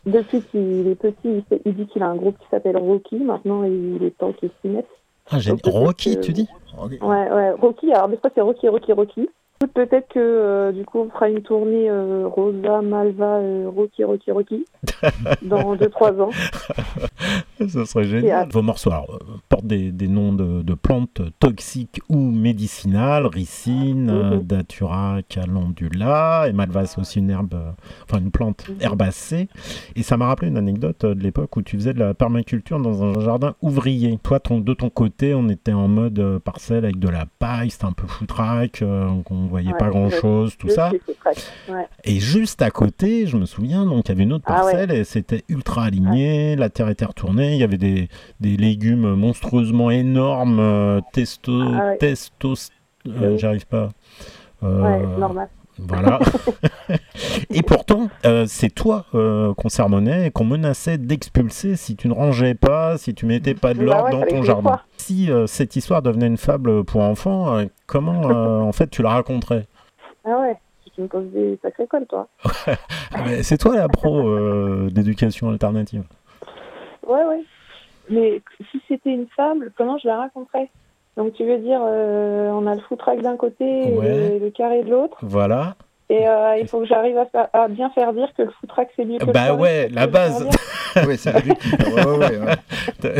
Depuis qu'il est petit, il dit qu'il a un groupe qui s'appelle Rocky. Maintenant, il est temps qu'il s'y mette. Ah, j'ai Rocky, tu dis? Ouais, Rocky. Alors, des fois, c'est Rocky. Peut-être que, du coup, on fera une tournée Rosa, Malva, Rocky dans 2-3 ans. Ça serait génial. Vos morceaux portent des noms de plantes toxiques ou médicinales, ricine, datura, calendula, et malva, c'est aussi une plante herbacée. Et ça m'a rappelé une anecdote de l'époque où tu faisais de la permaculture dans un jardin ouvrier. Toi, de ton côté, on était en mode parcelle avec de la paille, c'était un peu foutraque, on voyait pas grand-chose, tout ça. Ouais. Et juste à côté, je me souviens, donc il y avait une autre parcelle et c'était ultra aligné, la terre était retournée, il y avait des légumes monstrueusement énormes, j'arrive pas. Normal. Voilà. Et pourtant, c'est toi qu'on sermonnait et qu'on menaçait d'expulser si tu ne rangeais pas, si tu mettais pas de l'ordre dans ton jardin. Si cette histoire devenait une fable pour enfants, comment en fait tu la raconterais? Ah ouais, tu me poses des sacrées colles, toi. Mais c'est toi la pro d'éducation alternative. Ouais. Mais si c'était une fable, comment je la raconterais? Donc tu veux dire, on a le foutraque d'un côté et le carré de l'autre. Voilà. Et il faut que j'arrive à bien faire dire que le foutraque c'est mieux que le carré. Bah ouais, la base. Ouais, c'est la lutte. Ouais.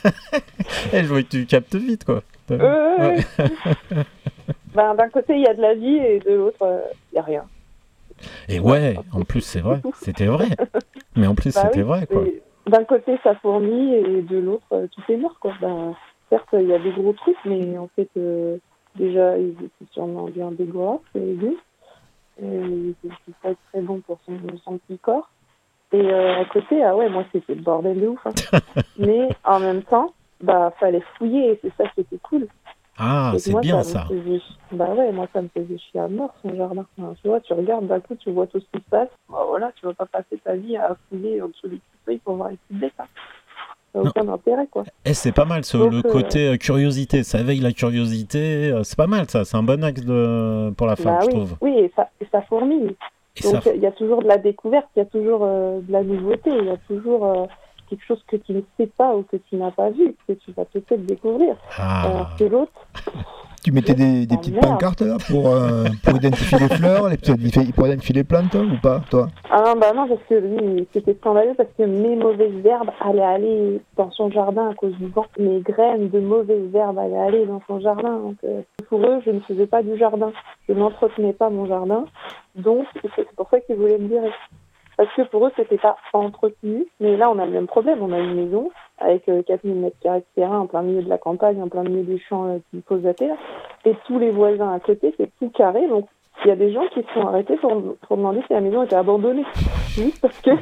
Je vois que tu captes vite, quoi. Ouais. Ben, d'un côté, il y a de la vie et de l'autre, il n'y a rien. Et ouais, en plus, c'est vrai. C'était vrai. Mais en plus, c'était vrai, quoi. D'un côté, ça fourmille et de l'autre, tout est mort, quoi. Ben, certes, il y a des gros trucs, mais en fait, déjà, ils étaient sûrement bien dégueulasses, les légumes. C'est pas très bon pour son petit corps. Et à côté, moi, c'était le bordel de ouf. Hein. Mais en même temps, fallait fouiller et c'est ça qui était cool. Ah, c'est moi, bien ça. Moi, ça me faisait chier à mort, son jardin. Enfin, tu vois, tu regardes d'un coup, tu vois tout ce qui se passe. Voilà, tu vas pas passer ta vie à fouiller en dessous des petites feuilles pour voir les petites bêtes. Hein. Ça n'a aucun intérêt, quoi. C'est pas mal, le côté curiosité. Ça éveille la curiosité. C'est pas mal, ça. C'est un bon axe pour la femme, je trouve. Oui, et ça fourmille. Donc, il y a toujours de la découverte, il y a toujours de la nouveauté, il y a toujours quelque chose que tu ne sais pas ou que tu n'as pas vu, que tu vas peut-être découvrir. Alors que l'autre... Tu mettais des petites pancartes là pour identifier les fleurs, pour identifier les plantes ou pas, toi? Ah non, parce que lui, c'était scandaleux parce que mes mauvaises herbes allaient aller dans son jardin à cause du vent. Mes graines de mauvaises herbes allaient aller dans son jardin. Donc, pour eux, je ne faisais pas du jardin. Je n'entretenais pas mon jardin. Donc, c'est pour ça qu'ils voulaient me virer. Parce que pour eux, c'était pas entretenu. Mais là, on a le même problème. On a une maison avec 4000 mètres carrés de terrain en plein milieu de la campagne, en plein milieu des champs qui posent à terre. Et tous les voisins à côté, c'est tout carré. Donc, il y a des gens qui se sont arrêtés pour demander si la maison était abandonnée. Juste parce que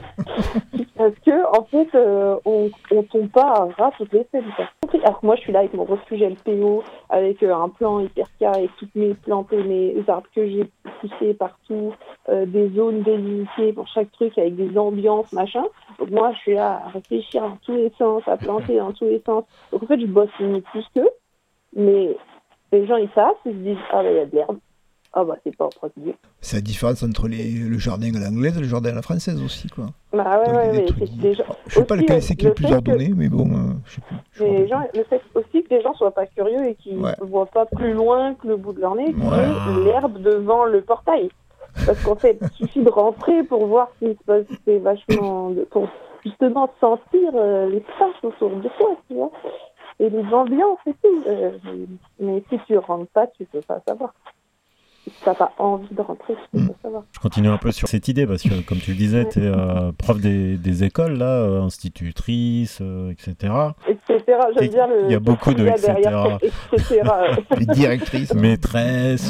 en fait, on tombe pas à ras toutes les fêtes. Alors que moi, je suis là avec mon refuge LPO, avec un plan hyper carré, avec toutes mes plantes et mes arbres que j'ai poussés partout, des zones délimitées pour chaque truc, avec des ambiances, machin. Donc moi, je suis là à réfléchir dans tous les sens, à planter dans tous les sens. Donc en fait, je bosse limite plus qu'eux. Mais les gens, ils savent, ils se disent « Ah, il y a de l'herbe. Ah c'est pas entretenu. » C'est la différence entre le jardin à l'anglaise et le jardin à la française aussi, quoi. Bah ouais, je sais pas lequel c'est qui est le plus ordonné, mais bon, je sais plus. Le fait aussi que les gens soient pas curieux et qu'ils ne voient pas plus loin que le bout de leur nez, que l'herbe devant le portail. Parce qu'en fait, il suffit de rentrer pour voir ce qui se passe, c'est vachement... pour justement sentir l'espace autour de toi, tu vois. Et les ambiances et tout. Mais si tu rentres pas, tu peux pas savoir. Si tu n'as pas envie de rentrer, tu peux pas savoir. Je continue un peu sur cette idée parce que, comme tu le disais, tu es prof des écoles, là, institutrice, etc. J'aime bien il y a beaucoup de etc. Les directrices. Maîtresse,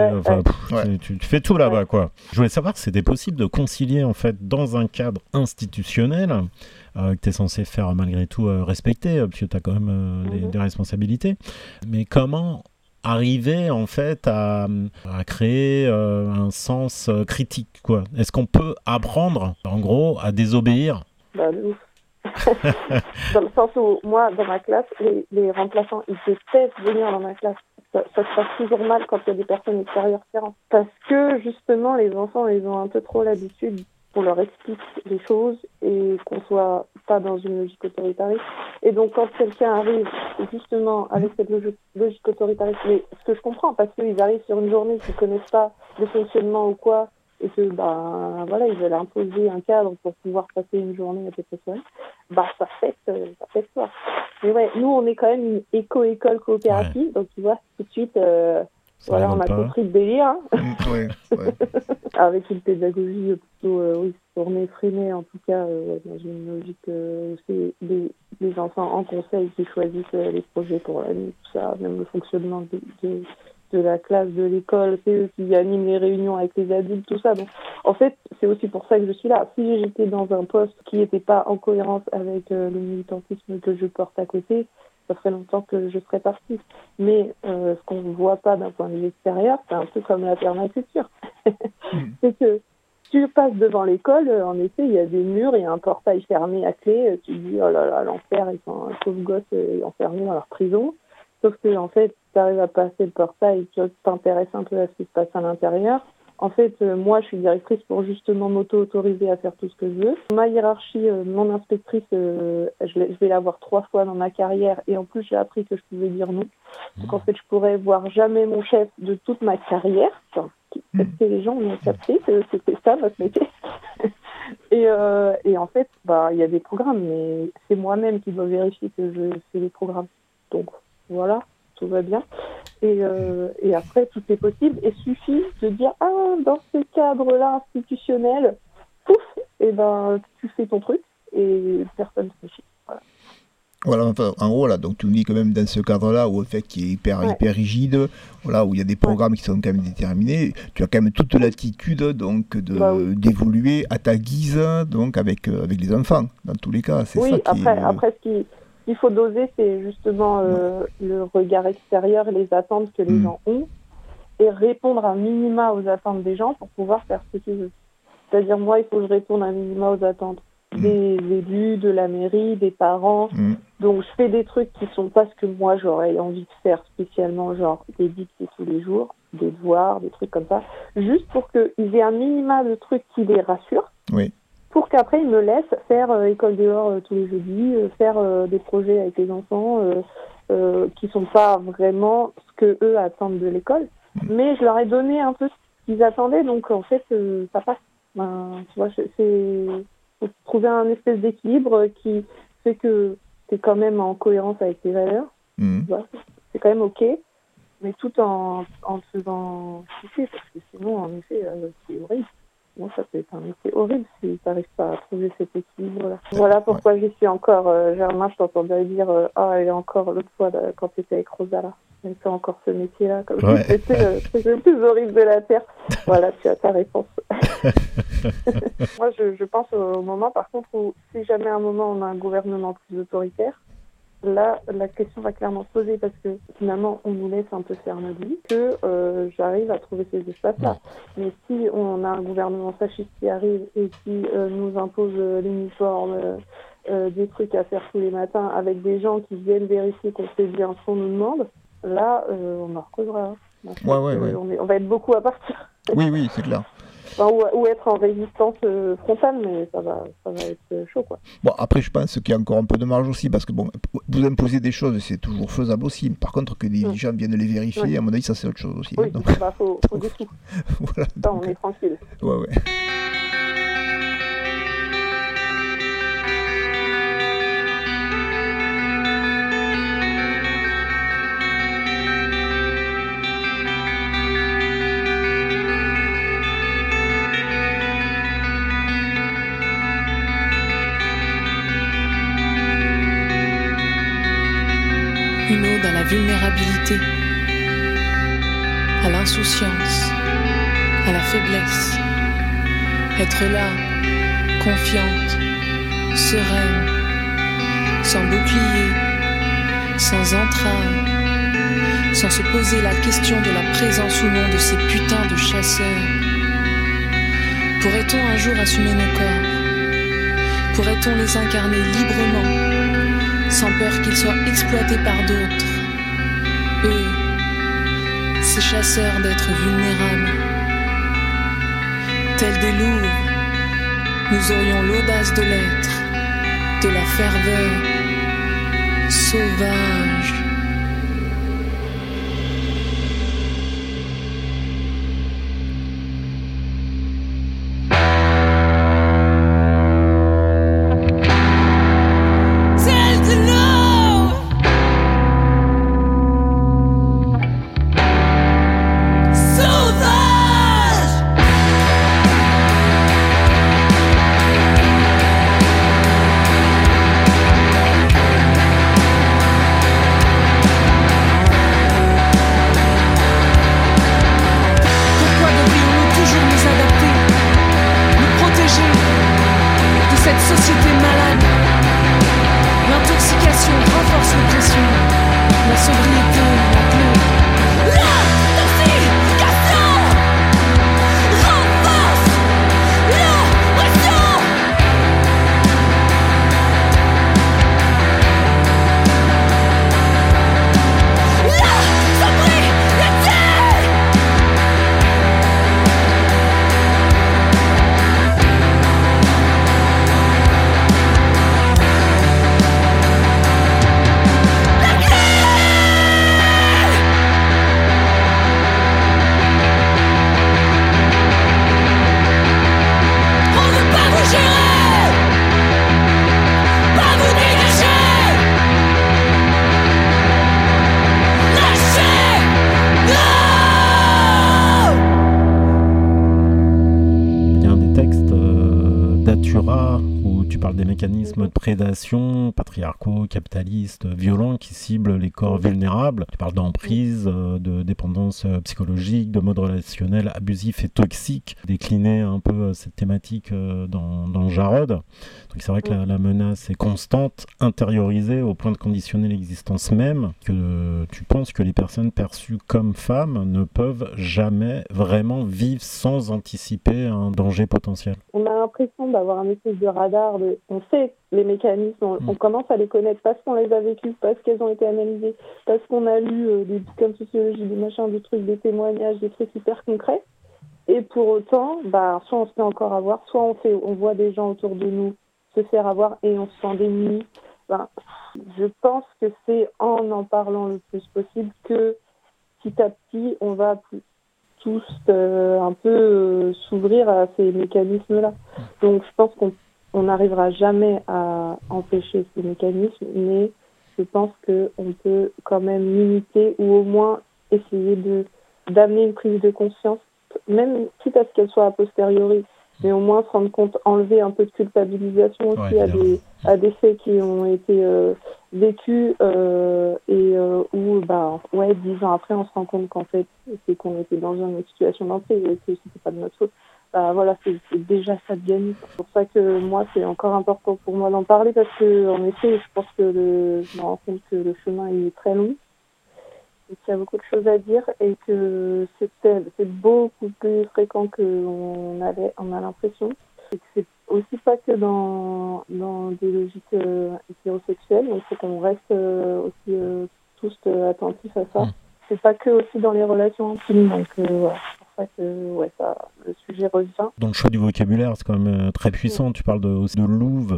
tu fais tout là-bas, quoi. Je voulais savoir si c'était possible de concilier, en fait, dans un cadre institutionnel, que tu es censé faire malgré tout respecter, parce que tu as quand même des responsabilités. Mais comment arriver en fait à créer un sens critique, quoi? Est-ce qu'on peut apprendre, en gros, à désobéir? De ouf. Dans le sens où, moi, dans ma classe, les remplaçants, ils détestent venir dans ma classe. Ça se passe toujours mal quand il y a des personnes extérieures qui rentrent. Parce que, justement, les enfants, ils ont un peu trop l'habitude qu'on leur explique les choses et qu'on soit pas dans une logique autoritariste. Et donc, quand quelqu'un arrive justement avec cette logique autoritariste, mais ce que je comprends, parce qu'ils arrivent sur une journée qu'ils connaissent pas le fonctionnement ou quoi, et que, voilà, ils veulent imposer un cadre pour pouvoir passer une journée à peu près sereine, ça fait peur. Mais ouais, nous, on est quand même une éco-école coopérative, donc tu vois, tout de suite, voilà, on a compris le délire. Hein. Ouais. Avec une pédagogie plutôt tournée, freinée, en tout cas, dans une logique où c'est des enfants en conseil qui choisissent les projets pour l'année, tout ça, même le fonctionnement de la classe, de l'école, c'est eux qui animent les réunions avec les adultes, tout ça. Donc, en fait, c'est aussi pour ça que je suis là. Si j'étais dans un poste qui n'était pas en cohérence avec le militantisme que je porte à côté, ça ferait longtemps que je serais partie. Mais ce qu'on ne voit pas d'un point de vue extérieur, c'est un peu comme la permaculture. C'est que tu passes devant l'école, en effet, il y a des murs, il y a un portail fermé à clé, tu te dis, oh là là, l'enfer, ils sont un pauvre gosse enfermé dans leur prison. Sauf que, en fait, tu arrives à passer le portail, tu t'intéresses un peu à ce qui se passe à l'intérieur. En fait, moi, je suis directrice pour justement m'auto-autoriser à faire tout ce que je veux. Ma hiérarchie, mon inspectrice, je vais la voir 3 fois dans ma carrière et en plus, j'ai appris que je pouvais dire non. Donc, en fait, je pourrais voir jamais mon chef de toute ma carrière. Parce que les gens ont capté que c'était ça, notre métier. Et en fait, il y a des programmes, mais c'est moi-même qui dois vérifier que je fais les programmes. Donc, voilà, tout va bien. Et après, tout est possible. Il suffit de dire, dans ce cadre-là institutionnel, pouf, tu fais ton truc et personne ne se fait. Voilà, enfin, en gros, là, donc tu me dis quand même dans ce cadre-là, où, en fait, qui est hyper rigide, voilà, où il y a des programmes qui sont quand même déterminés, tu as quand même toute l'attitude donc, d'évoluer à ta guise donc, avec les enfants, dans tous les cas. C'est ça qui après, ce qu'il faut doser, c'est justement le regard extérieur et les attentes que les gens ont, et répondre un minima aux attentes des gens pour pouvoir faire ce qu'ils veulent. C'est-à-dire, moi, il faut que je réponde un minima aux attentes des élus, de la mairie, des parents. Donc, je fais des trucs qui sont pas ce que moi, j'aurais envie de faire spécialement, genre des dictées tous les jours, des devoirs, des trucs comme ça, juste pour qu'ils aient un minima de trucs qui les rassurent, pour qu'après, ils me laissent faire école dehors tous les jeudis, faire des projets avec les enfants qui sont pas vraiment ce que eux attendent de l'école. Mais je leur ai donné un peu ce qu'ils attendaient, donc en fait, ça passe. Tu vois, faut trouver un espèce d'équilibre qui fait que t'es quand même en cohérence avec tes valeurs. Tu vois, c'est quand même ok, mais tout en te faisant kiffer, parce que sinon, en effet, c'est horrible. Bon, ça peut être un métier horrible si t'arrives pas à trouver cet équilibre-là. Voilà pourquoi j'y suis encore. Germain, je t'entendais dire elle est encore l'autre fois là, quand t'étais avec Rosa là. Elle fait encore ce métier-là, comme si c'était le truc le plus horrible de la Terre. Voilà, tu as ta réponse. Moi, je pense au moment, par contre, où si jamais à un moment on a un gouvernement plus autoritaire, là, la question va clairement se poser parce que finalement, on nous laisse un peu faire notre vie, que j'arrive à trouver ces espaces-là. Mais si on a un gouvernement fasciste qui arrive et qui nous impose l'uniforme, des trucs à faire tous les matins, avec des gens qui viennent vérifier qu'on fait bien ce qu'on nous demande, là, on en recausera. On va être beaucoup à partir. Oui, c'est clair. Enfin, ou être en résistance frontale, mais ça va être chaud, quoi. Bon, après, je pense qu'il y a encore un peu de marge aussi, parce que bon, vous imposez des choses, c'est toujours faisable aussi. Par contre, que des gens viennent les vérifier, à mon avis, ça c'est autre chose aussi. Oui, faut des sous. Voilà, ça, on est tranquille. Ouais. Une ode à la vulnérabilité, à l'insouciance, à la faiblesse. Être là, confiante, sereine, sans bouclier, sans entraves, sans se poser la question de la présence ou non de ces putains de chasseurs. Pourrait-on un jour assumer nos corps? Pourrait-on les incarner librement, sans peur qu'ils soient exploités par d'autres? Eux, ces chasseurs d'êtres vulnérables, tels des loups, nous aurions l'audace de l'être, de la ferveur sauvage. Mécanismes de prédation patriarcaux, capitalistes, violents qui ciblent les corps vulnérables. Tu parles d'emprise, de dépendance psychologique, de mode relationnel abusif et toxique. Décliner un peu cette thématique dans Jarod. Donc c'est vrai que la menace est constante, intériorisée au point de conditionner l'existence même, que tu penses que les personnes perçues comme femmes ne peuvent jamais vraiment vivre sans anticiper un danger potentiel. On a l'impression d'avoir un espèce de radar, on sait les mécanismes, on commence à les connaître parce qu'on les a vécus, parce qu'elles ont été analysées, parce qu'on a lu des bouquins de sociologie, des machins, des trucs, des témoignages, des trucs hyper concrets. Et pour autant, soit on se fait encore avoir, soit on voit des gens autour de nous se faire avoir et on se sent démunis. Je pense que c'est en parlant le plus possible que petit à petit, on va tous un peu s'ouvrir à ces mécanismes-là. Donc je pense qu'on n'arrivera jamais à empêcher ces mécanismes, mais je pense qu'on peut quand même limiter ou au moins essayer d'amener une prise de conscience, même quitte à ce qu'elle soit a posteriori, mais au moins se rendre compte, enlever un peu de culpabilisation aussi à des faits qui ont été vécus et où 10 ans après on se rend compte qu'en fait c'est qu'on était dans une situation d'entrée et que c'était pas de notre faute. C'est déjà ça de gagner. C'est pour ça que moi c'est encore important pour moi d'en parler parce que en effet je pense que je me rends compte que le chemin il est très long et qu'il y a beaucoup de choses à dire et que c'est beaucoup plus fréquent qu'on a l'impression. Et que c'est aussi pas que dans des logiques hétérosexuelles, il faut qu'on reste aussi tous attentifs à ça. C'est pas que aussi dans les relations intimes, donc voilà. C'est pour ça que le sujet revient. Dans le choix du vocabulaire, c'est quand même très puissant. Tu parles aussi de louve,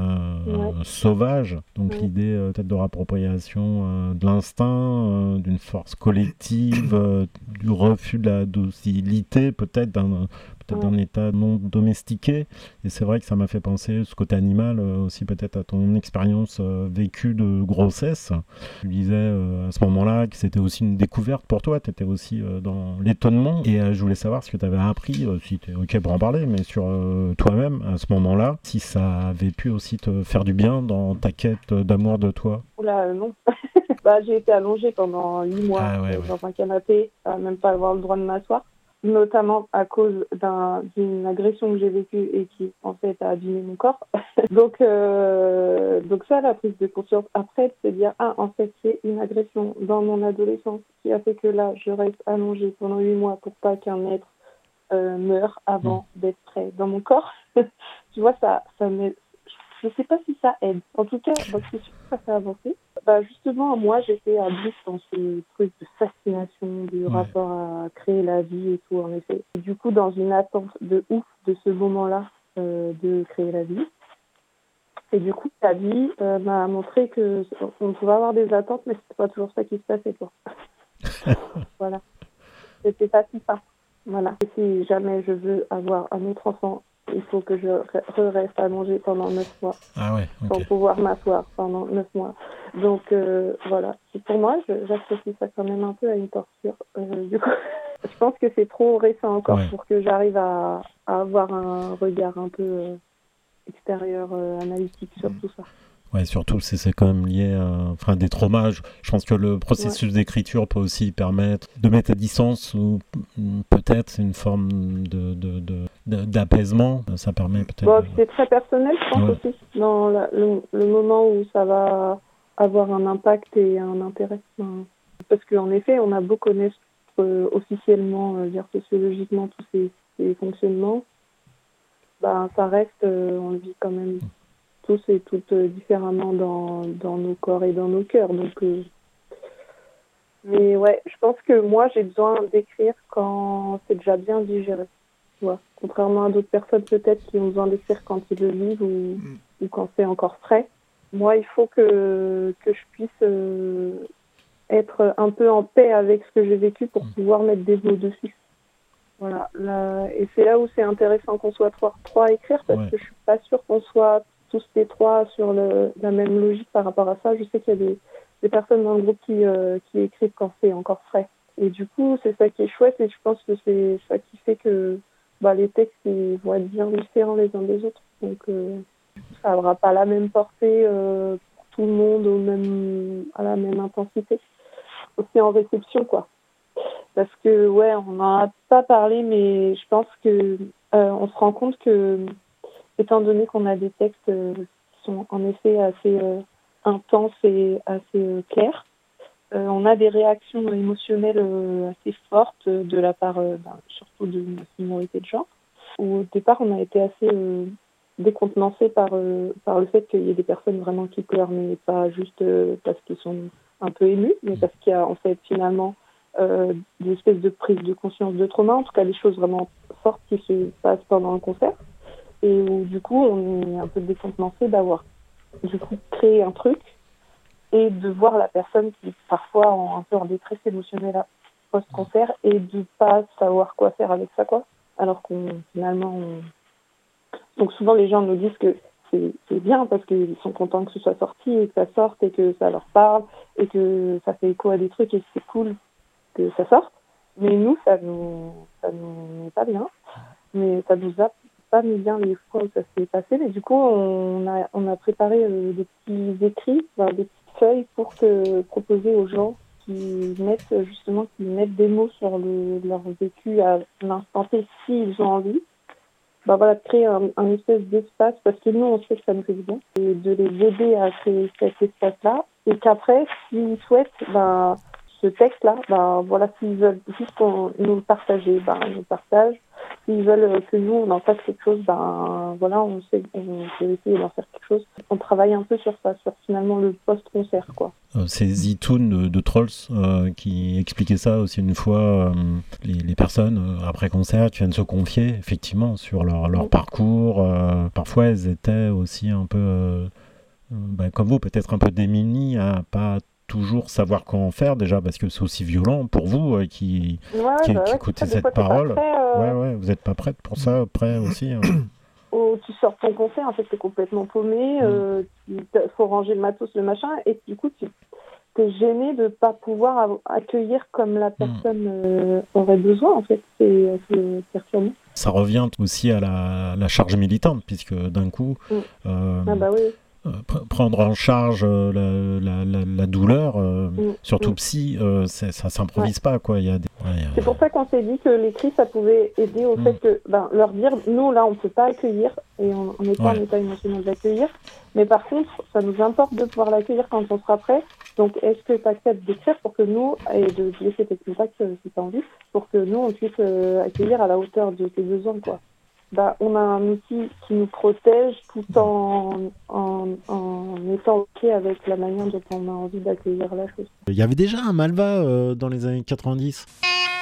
sauvage, donc l'idée peut-être de réappropriation de l'instinct, d'une force collective, du refus de la docilité, peut-être d'un état non domestiqué. Et c'est vrai que ça m'a fait penser, ce côté animal, aussi peut-être à ton expérience vécue de grossesse. Tu disais à ce moment-là que c'était aussi une découverte pour toi, tu étais aussi dans l'étonnement. Et je voulais savoir ce que tu avais appris, si tu es OK pour en parler, mais sur toi-même à ce moment-là, si ça avait pu aussi te faire du bien dans ta quête d'amour de toi. Oula, non. J'ai été allongée pendant 8 mois dans un canapé, même pas avoir le droit de m'asseoir, notamment à cause d'une agression que j'ai vécue et qui en fait a abîmé mon corps. donc ça, la prise de conscience après, c'est dire en fait c'est une agression dans mon adolescence qui a fait que là je reste allongée pendant 8 mois pour pas qu'un être meure avant d'être prêt dans mon corps. Tu vois, ça m'aide. Je sais pas si ça aide. En tout cas, c'est sûr que ça fait avancer. Justement, moi, j'étais à bout dans ce truc de fascination, du rapport à créer la vie et tout, en effet. Et du coup, dans une attente de ouf de ce moment-là, de créer la vie. Et du coup, la vie m'a montré qu'on pouvait avoir des attentes, mais c'était pas toujours ça qui se passait, quoi. Voilà. C'était pas si simple. Voilà. Et si jamais je veux avoir un autre enfant, il faut que je reste allongée pendant 9 mois. Ah ouais, okay. Sans pouvoir m'asseoir pendant 9 mois. Donc, voilà. Et pour moi, j'associe ça quand même un peu à une torture. Du coup, je pense que c'est trop récent encore pour que j'arrive à avoir un regard un peu extérieur, analytique sur tout ça. Ouais, surtout c'est quand même lié à des traumas. Je pense que le processus d'écriture peut aussi permettre de mettre à distance ou peut-être une forme d'apaisement. Ça permet peut-être... Bon, c'est très personnel, je pense aussi, dans le moment où ça va avoir un impact et un intérêt. Parce qu'en effet, on a beau connaître officiellement, sociologiquement, tous ces fonctionnements, ça reste, on le vit quand même tous et toutes différemment dans nos corps et dans nos cœurs. Donc, mais ouais, je pense que moi, j'ai besoin d'écrire quand c'est déjà bien digéré. Ouais. Contrairement à d'autres personnes peut-être qui ont besoin d'écrire quand ils le vivent ou quand c'est encore frais. Moi, il faut que je puisse être un peu en paix avec ce que j'ai vécu pour pouvoir mettre des mots dessus. Voilà. Et c'est là où c'est intéressant qu'on soit trois à écrire, parce que je suis pas sûre qu'on soit tous les trois sur la même logique par rapport à ça. Je sais qu'il y a des personnes dans le groupe qui écrivent quand c'est encore frais. Et du coup, c'est ça qui est chouette, et je pense que c'est ça qui fait que les textes ils vont être bien différents les uns des autres. Donc, ça n'aura pas la même portée pour tout le monde à la même intensité. Aussi en réception, quoi. Parce que, on n'en a pas parlé, mais je pense que on se rend compte que, étant donné qu'on a des textes qui sont en effet assez intenses et assez clairs, on a des réactions émotionnelles assez fortes de la part, surtout de notre minorité de genre, où au départ on a été assez décontenancés par le fait qu'il y ait des personnes vraiment qui pleurent, mais pas juste parce qu'ils sont un peu émus, mais parce qu'il y a en fait finalement des espèces de prise de conscience de trauma, en tout cas des choses vraiment fortes qui se passent pendant un concert. Et où, du coup, on est un peu décontenancé d'avoir, du coup, créé un truc et de voir la personne qui, parfois, est un peu en détresse émotionnelle post-concert et de pas savoir quoi faire avec ça, quoi. Alors Donc, souvent, les gens nous disent que c'est bien parce qu'ils sont contents que ce soit sorti et que ça sorte et que ça leur parle et que ça fait écho à des trucs et que c'est cool que ça sorte. Mais nous, ça nous met pas bien. Mais ça nous a pas mis bien les fois où ça s'est passé, mais du coup on a préparé des petits écrits, des petites feuilles pour proposer aux gens qui mettent des mots sur leur vécu à l'instant T s'ils ont envie. De créer un espèce d'espace, parce que nous on sait que ça nous fait du bien, et de les aider à créer cet espace-là, et qu'après s'ils souhaitent ce texte-là, s'ils veulent juste nous le partager, ils nous partagent. S'ils veulent que nous, on en fasse quelque chose, on peut essayer d'en faire quelque chose. On travaille un peu sur ça, sur finalement le post-concert, quoi. C'est Zitoun de Trolls qui expliquait ça aussi une fois. Les personnes, après concert, qui viennent se confier, effectivement, sur leur parcours. Parfois, elles étaient aussi un peu, comme vous, peut-être un peu démunies à pas toujours savoir quoi en faire, déjà parce que c'est aussi violent pour vous qui écoutez cette parole. Vous n'êtes pas prête pour ça, prêt aussi. Tu sors ton concert, en fait, t'es complètement paumé, il faut ranger le matos, le machin, et du coup, t'es gêné de ne pas pouvoir accueillir comme la personne aurait besoin, en fait. C'est assez perturbant. Ça revient aussi à la charge militante, puisque d'un coup... prendre en charge la douleur, surtout psy, ça s'improvise pas, quoi. C'est pour ça qu'on s'est dit que l'écrit, ça pouvait aider au fait que leur dire, nous là on peut pas accueillir et on n'est pas en état émotionnel d'accueillir, mais par contre ça nous importe de pouvoir l'accueillir quand on sera prêt. Donc est-ce que tu acceptes d'écrire pour que nous, et de laisser tes contacts si tu as envie, pour que nous on puisse accueillir à la hauteur de tes besoins, quoi. On a un outil qui nous protège tout en étant OK avec la manière dont on a envie d'accueillir la chose. Il y avait déjà un Malva dans les années 90.